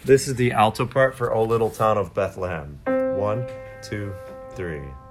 This is the alto part for O Little Town of Bethlehem. 1, 2, 3.